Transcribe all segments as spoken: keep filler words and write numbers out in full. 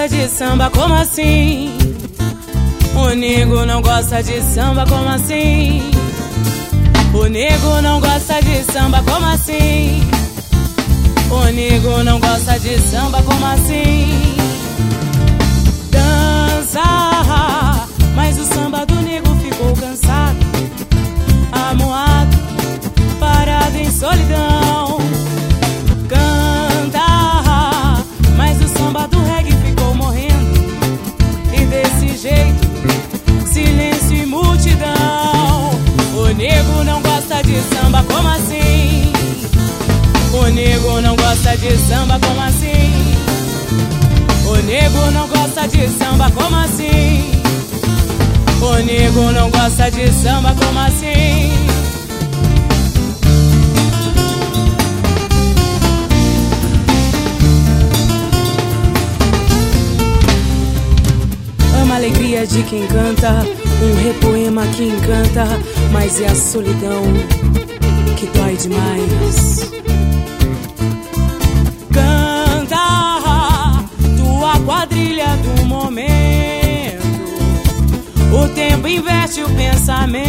gosta de samba, como assim? O nego não gosta de samba, como assim? O nego não gosta de samba, como assim? O nego não gosta de samba, como assim? Dança, mas o samba do nego ficou cansado, amuado, parado em solidão. Canta, mas o samba do reggae ficou morrendo, e desse jeito, silêncio e multidão. O nego não gosta de samba, como assim? O nego não gosta de samba, como assim? O nego não gosta de samba, como assim? O nego não gosta de samba, como assim? Ama a alegria de quem canta, um repoema que encanta, mas é a solidão que dói demais. Canta, tua quadrilha do momento, o tempo inverte o pensamento,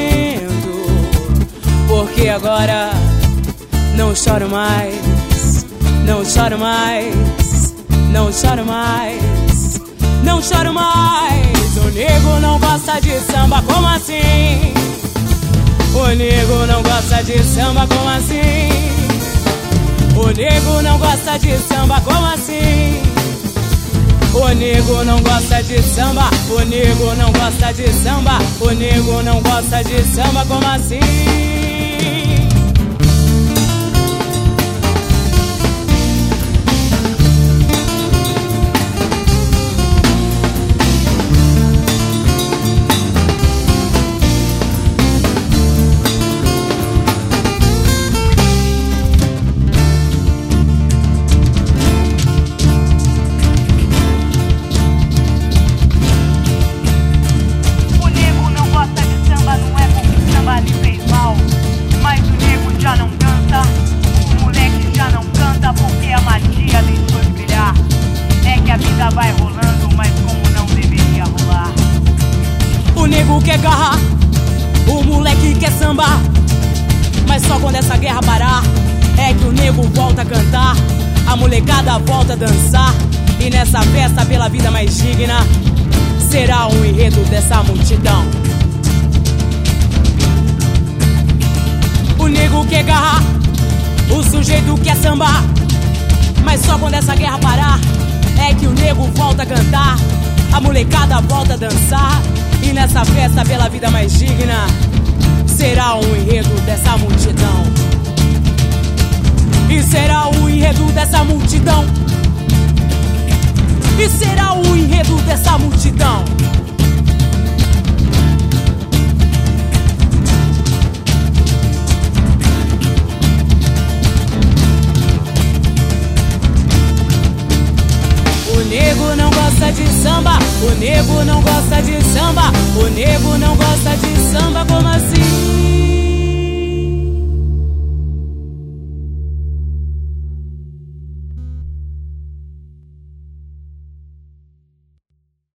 porque agora não choro mais, não choro mais, não choro mais, não choro mais. O nego não gosta de samba, como assim? O nego não gosta de samba, como assim? O nego não gosta de samba, como assim? O nego não gosta de samba, o nego não gosta de samba, o nego não gosta de samba, como assim? Vai rolando, mas como não deveria rolar. O nego quer garra, o moleque quer samba, mas só quando essa guerra parar é que o nego volta a cantar, a molecada volta a dançar, e nessa festa pela vida mais digna será um enredo dessa multidão. O nego quer garra, o sujeito quer samba, mas só quando essa guerra parar é que o nego volta a cantar, a molecada volta a dançar, e nessa festa pela vida mais digna será um enredo dessa multidão. E será o enredo dessa multidão. E será o enredo dessa multidão. O nego não gosta de samba, o nego não gosta de samba, o nego não gosta de samba.